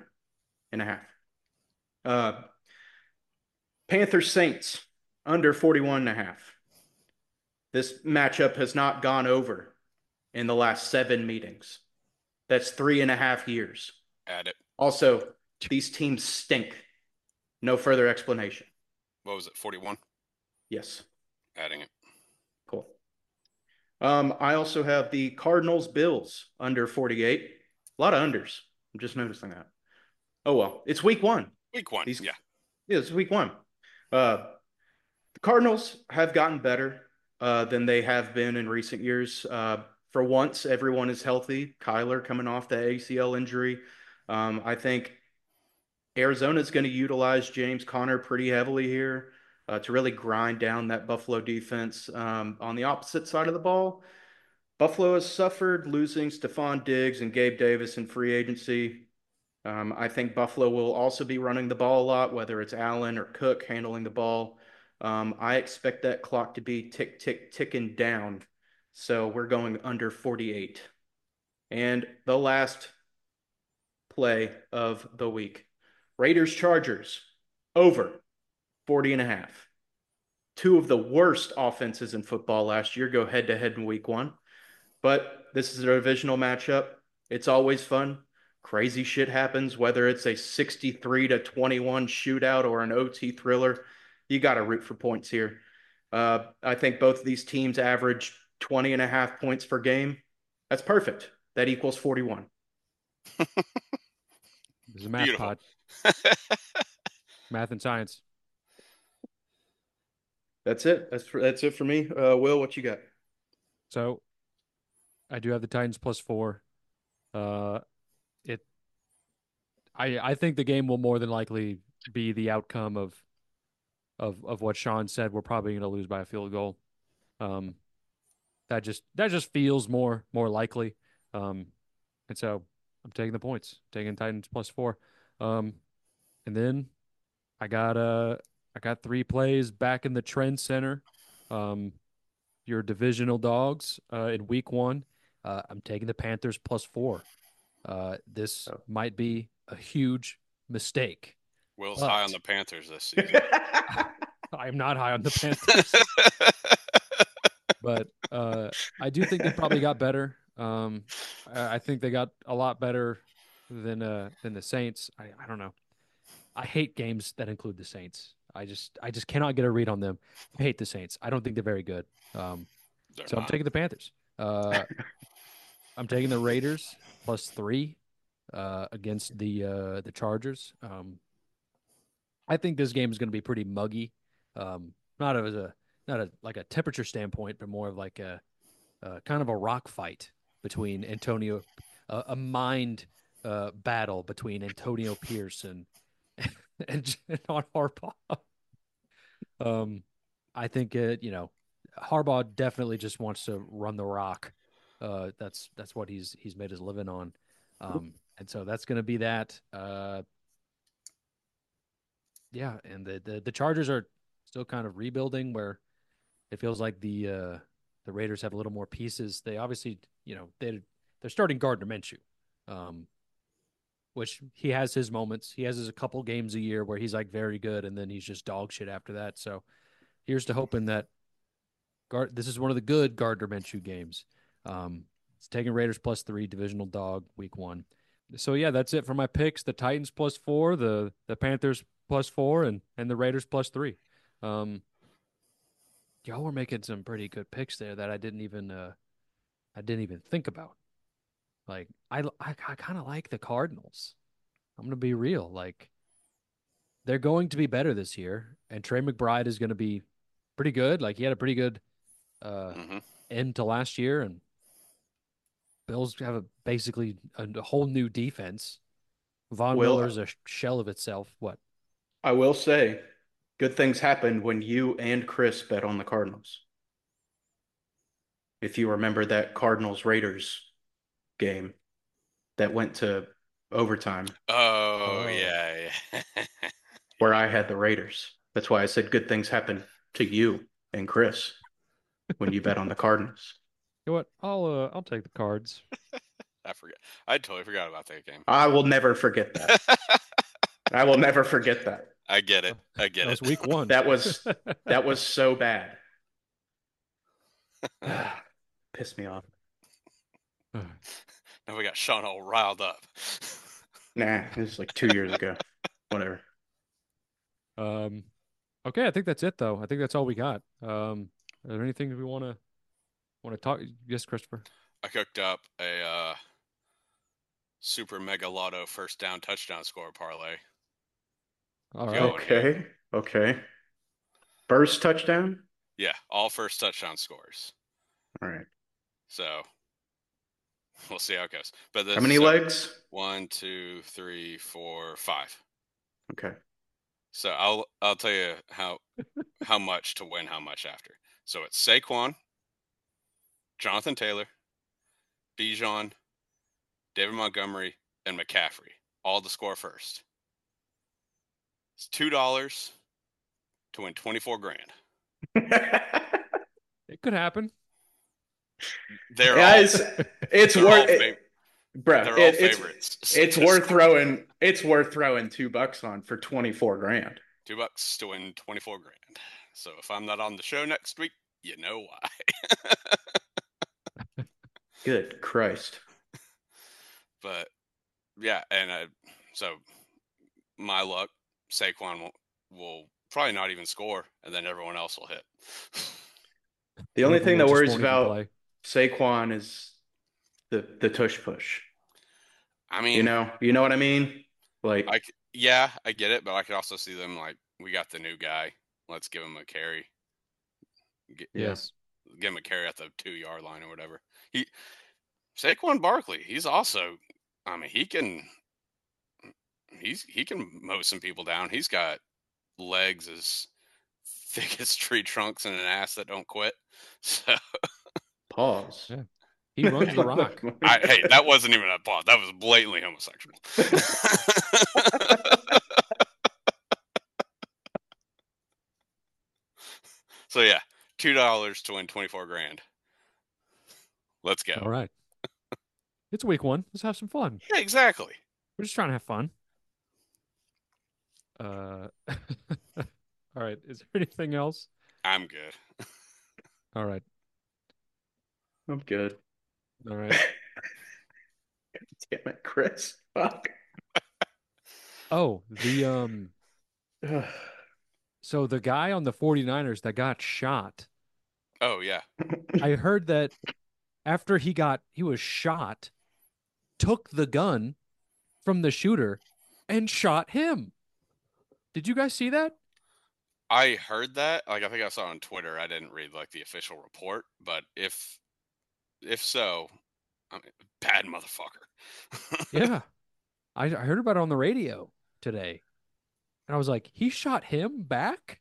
49.5. Panthers Saints under 41.5. This matchup has not gone over in the last 7 meetings. That's 3.5 years. Add it. Also, these teams stink. No further explanation. What was it, 41? Yes. Adding it. Cool. I also have the Cardinals Bills under 48. A lot of unders. I'm just noticing that. Oh, well. It's week 1. Week 1, yeah. Yeah, it's week 1. The Cardinals have gotten better than they have been in recent years. For once, everyone is healthy. Kyler coming off the ACL injury. I think Arizona is going to utilize James Conner pretty heavily here to really grind down that Buffalo defense. On the opposite side of the ball, Buffalo has suffered losing Stephon Diggs and Gabe Davis in free agency. I think Buffalo will also be running the ball a lot, whether it's Allen or Cook handling the ball. I expect that clock to be ticking down. So we're going under 48. And the last play of the week. Raiders Chargers over 40.5. 2 of the worst offenses in football last year go head to head in week 1. But this is a divisional matchup. It's always fun. Crazy shit happens, whether it's a 63-21 shootout or an OT thriller. You got to root for points here. I think both of these teams average 20.5 points per game. That's perfect. That equals 41. This is a math Beautiful. pod. Math and science. That's it. That's it for me. Will, what you got? So I do have the Titans +4. I think the game will more than likely be the outcome of what Sean said. We're probably going to lose by a field goal. That just feels more likely. And so I'm taking the points, taking Titans +4. And then I got 3 plays back in the trend center. Your divisional dogs in week 1. I'm taking the Panthers +4. This might be a huge mistake. Will's high on the Panthers this season. I'm not high on the Panthers. But I do think they probably got better. I think they got a lot better than the Saints. I don't know. I hate games that include the Saints. I just cannot get a read on them. I hate the Saints. I don't think they're very good. So I'm taking the Panthers. I'm taking the Raiders +3 against the Chargers. I think this game is going to be pretty muggy. Not as a not a like a temperature standpoint, but more of like a kind of a rock fight between a mind battle between Antonio Pierce and John Harbaugh. Um, I think Harbaugh definitely just wants to run the rock. That's what he's made his living on. And so that's going to be that. Yeah, and the Chargers are still kind of rebuilding where it feels like the Raiders have a little more pieces. They obviously, they're starting Gardner Minshew, um, which he has his moments. He has his a couple games a year where he's like very good, and then he's just dog shit after that. So here's to hoping that this is one of the good Gardner Minshew games. It's taking Raiders +3, divisional dog, week 1. So yeah, that's it for my picks. The Titans +4, the Panthers +4, and the Raiders +3. Y'all were making some pretty good picks there that I didn't even think about. Like I kind of like the Cardinals. I'm gonna be real. Like they're going to be better this year, and Trey McBride is going to be pretty good. Like he had a pretty good Hmm. end to last year, and Bills have basically a whole new defense. Von Will, Miller's a shell of itself. What? I will say, good things happened when you and Chris bet on the Cardinals. If you remember that Cardinals Raiders game that went to overtime Oh Oh, yeah, yeah. where I had the Raiders. That's why I said good things happen to you and Chris when you bet on the Cardinals. you know what? I'll take the Cards. I forget. I totally forgot about that game. I will never forget that. I will never forget that. I get it. I get That it. was week 1. That was that was so bad. Pissed me off. Now we got Sean all riled up. Nah, it was like 2 years ago. Whatever. Um, okay, I think that's it though. I think that's all we got. Is there anything we want to talk? Yes, Christopher. I cooked up a super mega lotto first down touchdown score parlay. All If y'all right. want to hear it. Okay. Okay. First touchdown? Yeah, all first touchdown scores. All right. So we'll see how it goes. But How many legs? 1, 2, 3, 4, 5. Okay. So I'll tell you how much to win how much after. So it's Saquon, Jonathan Taylor, Bijan, David Montgomery, and McCaffrey, all to score first. It's $2 to win 24 grand. It could happen. They're Guys, it's they're worth all it, bro. they're all favorites. It's worth throwing. It's worth throwing $2 on for 24 grand. $2 to win 24 grand. So if I'm not on the show next week, you know why. Good Christ. But yeah, and so my luck, Saquon will probably not even score, and then everyone else will hit. The only thing that Just worries won't even about play. Saquon is the tush push. I You mean, know what I mean? Like, yeah, I get it, but I could also see them like, we got the new guy. Let's give him a carry. Yes. Give him a carry at the 2-yard line or whatever. Saquon Barkley, he's also, I mean, he can mow some people down. He's got legs as thick as tree trunks and an ass that don't quit. So pause. Yeah. He runs the rock. hey, that wasn't even a pause. That was blatantly homosexual. So yeah, $2 to win 24 grand. Let's go. All right. It's week 1. Let's have some fun. Yeah, exactly. We're just trying to have fun. All right. Is there anything else? I'm good. All right. I'm good. All right. Damn it, Chris. Fuck. Oh, so the guy on the 49ers that got shot, Oh yeah. I heard that after he was shot, took the gun from the shooter and shot him. Did you guys see that? I heard that. Like, I think I saw it on Twitter. I didn't read like the official report, but if so, I mean, bad motherfucker. Yeah. I heard about it on the radio today. And I was like, he shot him back?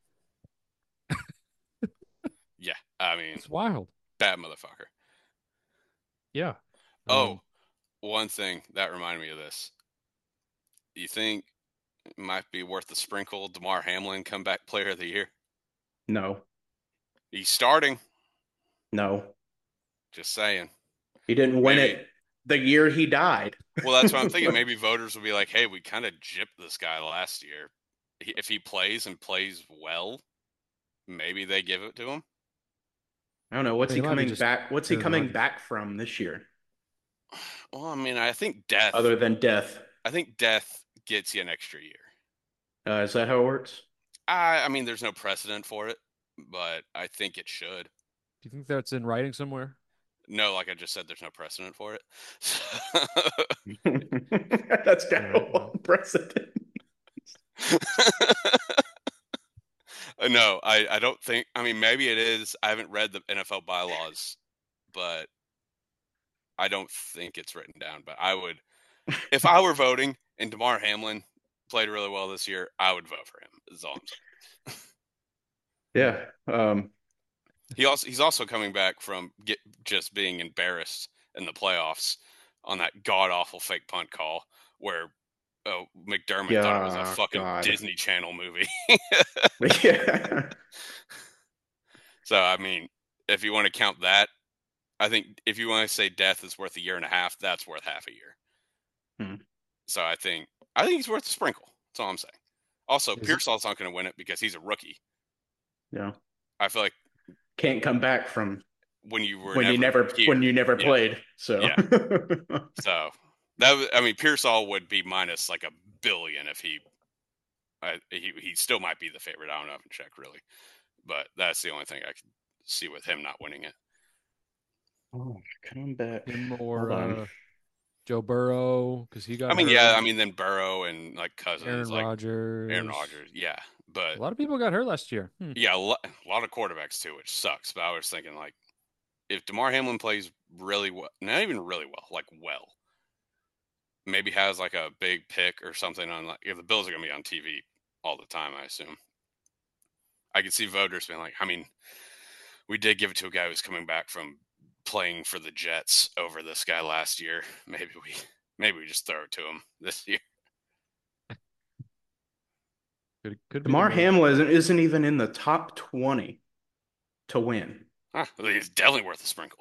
Yeah, I mean, It's wild. bad motherfucker. Yeah. Oh, one thing that reminded me of this. You think it might be worth the sprinkle? Damar Hamlin, comeback player of the year. No. He's starting. No. Just saying. He didn't win it the year he died. Well, that's what I'm thinking. Maybe voters will be like, hey, we kind of gypped this guy last year. If he plays and plays well, maybe they give it to him. I don't know. What's he coming back? What's he coming back from this year? Well, I mean, I think death. Other than death. I think death gets you an extra year. Is that how it works? I mean, there's no precedent for it, but I think it should. Do you think that's in writing somewhere? No, like I just said, there's no precedent for it. That's kind of precedent. No, I don't think. I mean, maybe it is. I haven't read the NFL bylaws, but I don't think it's written down. But I would, if I were voting and Damar Hamlin played really well this year, I would vote for him. Is all I'm saying. Yeah. He's also coming back from just being embarrassed in the playoffs on that god awful fake punt call where McDermott thought it was a fucking Disney Channel movie. Yeah. So I mean, if you want to count that, I think if you want to say death is worth a year and a half, that's worth half a year. So I think he's worth a sprinkle. That's all I'm saying. Also, Pearsall's not going to win it because he's a rookie. Yeah. I feel like can't come back from when you never played. So yeah. So that, I mean, Pearsall would be minus like $1 billion if he still might be the favorite. I don't know. I haven't checked really, but that's the only thing I could see with him not winning it. Oh, come back. Or Joe Burrow, because he got. I mean, hurt. I mean, then Burrow and like Cousins, Aaron Rodgers. Yeah, but a lot of people got hurt last year. Yeah, a lot of quarterbacks too, which sucks. But I was thinking, like, if Damar Hamlin plays really well, not even really well, like maybe has like a big pick or something on, like, if the Bills are going to be on TV all the time, I assume. I could see voters being like, I mean, we did give it to a guy who's coming back from playing for the Jets over this guy last year. Maybe we just throw it to him this year. Could Damar Hamlin isn't even in the top 20 to win. I think it's definitely worth a sprinkle.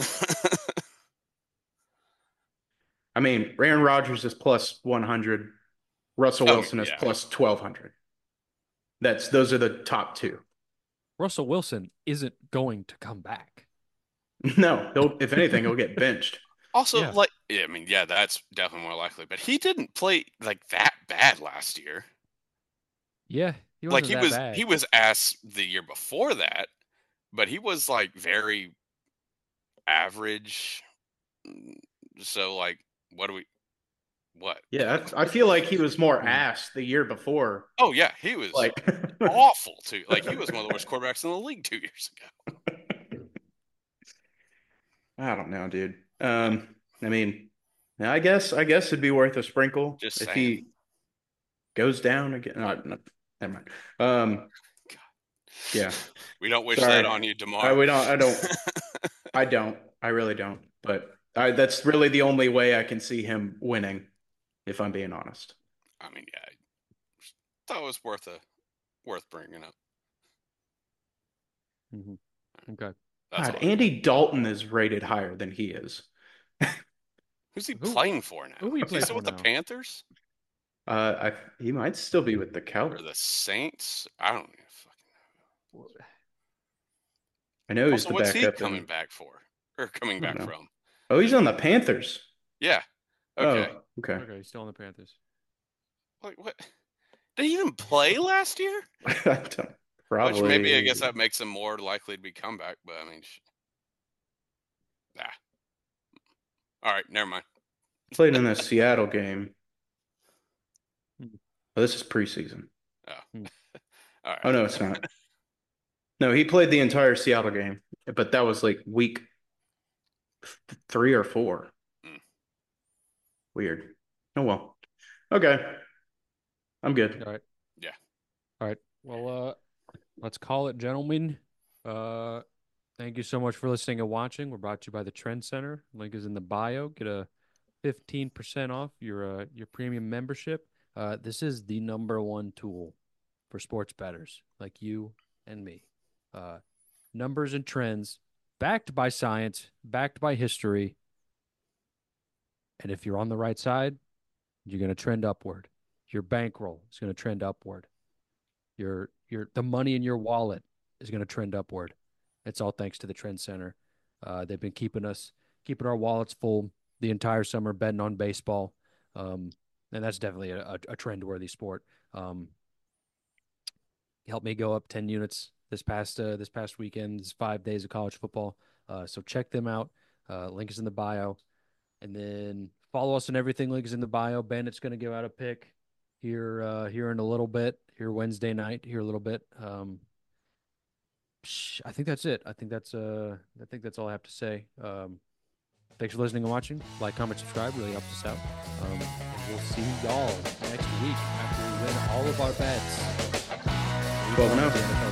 I mean, Aaron Rodgers is plus 100. Russell Wilson is plus 1,200. Those are the top two. Russell Wilson isn't going to come back. No, if anything, he'll get benched. Also, that's definitely more likely. But he didn't play like that bad last year. Yeah, he was ass the year before that, but he was like very average. So like, what? Yeah, I feel like he was more ass the year before. Oh yeah, he was like awful too. Like he was one of the worst quarterbacks in the league 2 years ago. I don't know, dude. I mean, I guess it'd be worth a sprinkle if he goes down again. No, never mind. Yeah. We don't wish that on you, Damar. I don't. I really don't. But that's really the only way I can see him winning, if I'm being honest. I mean, yeah, I thought it was worth bringing up. Mm-hmm. Okay. God, Andy Dalton is rated higher than he is. Who's he playing for now? Who is he still with the Panthers? He might still be with the Cowboys. Or the Saints? I don't even fucking know. I know he's the backup. What's he coming back for? Or coming back from? Oh, he's on the Panthers. Yeah. Okay. Oh, okay. Okay, he's still on the Panthers. Like, what? Did he even play last year? Probably. Which maybe, I guess that makes him more likely to be comeback, but I mean, All right, never mind. Played in a Seattle game. Hmm. Oh, this is preseason. Oh, all right. Oh, no, it's not. No, he played the entire Seattle game, but that was like week 3 or 4. Mm. Weird. Oh, well. Okay. I'm good. All right. Yeah. All right. Well, let's call it, gentlemen. Thank you so much for listening and watching. We're brought to you by the Trend Center. Link is in the bio. Get a 15% off your premium membership. This is the #1 tool for sports bettors like you and me. Numbers and trends backed by science, backed by history. And if you're on the right side, you're going to trend upward. Your bankroll is going to trend upward. The money in your wallet is going to trend upward. It's all thanks to the Trend Center. They've been keeping our wallets full the entire summer, betting on baseball. And that's definitely a trend-worthy sport. Helped me go up 10 units this past weekend. It's 5 days of college football. So check them out. Link is in the bio. And then follow us on everything. Link is in the bio. Bennett's going to give out a pick here in a little bit. Here Wednesday night. Here a little bit. I think that's it. I think that's all I have to say. Thanks for listening and watching. Like, comment, subscribe. Really helps us out. We'll see y'all next week after we win all of our bets. 12-0.